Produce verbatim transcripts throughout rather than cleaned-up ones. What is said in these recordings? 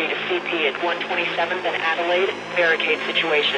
three to C P at one twenty-seventh and Adelaide. Barricade situation.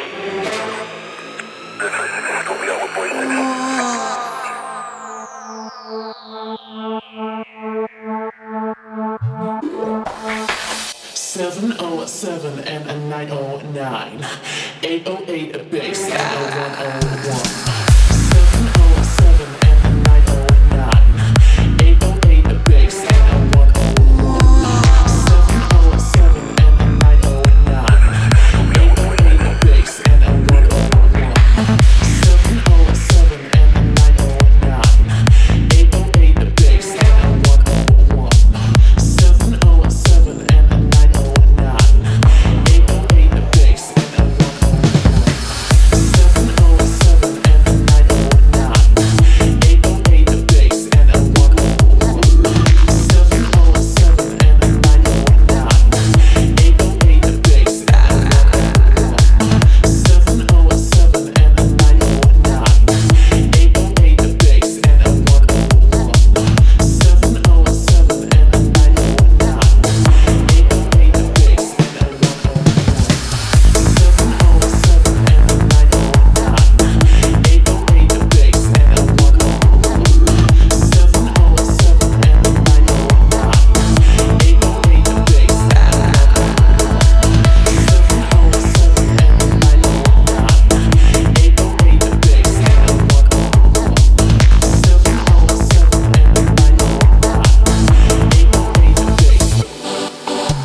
seven oh seven and nine oh nine, eight oh eight base and one oh one. seven oh seven and nine oh nine, eight oh eight base and one oh one. seven oh seven and nine oh nine, eight oh eight base and one oh one. seven oh seven and nine oh nine, eight oh eight base and one oh one. seven oh seven and nine oh nine, eight oh eight base and one oh one. seven oh seven and nine oh nine, eight oh eight base and one oh one. seven oh seven and nine oh nine, eight oh eight base and one oh one. seven oh seven and nine oh nine, eight oh eight base and one oh one. seven oh seven and nine oh nine, eight oh eight base and one oh one. seven oh seven and nine oh nine, eight oh eight base and one oh one. seven oh seven and nine oh nine, eight oh eight base and one oh one. seven oh seven and nine oh nine, eight oh eight base and one oh one. seven oh seven and nine oh nine, eight oh eight base.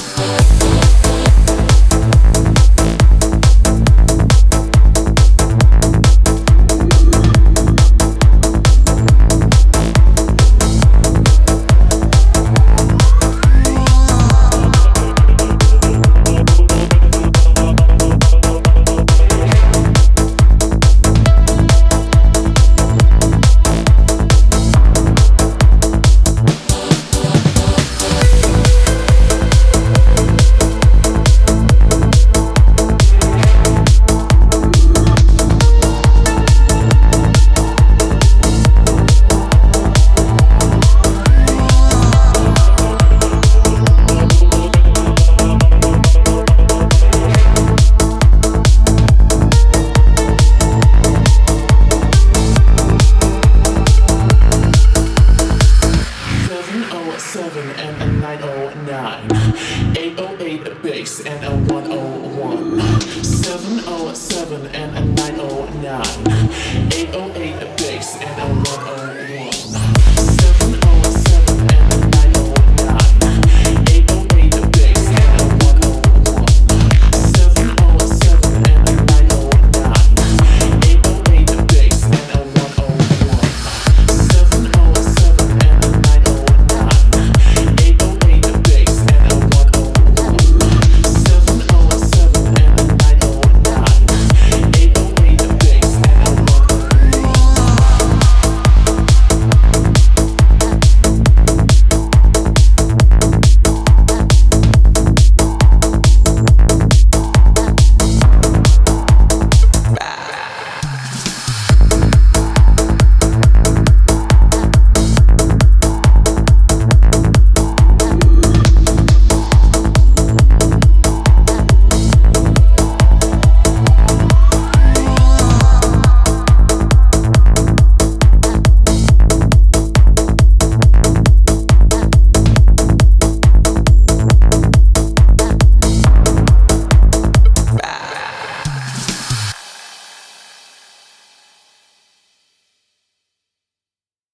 seven oh seven and nine oh nine, eight oh eight base and one oh one. seven oh seven and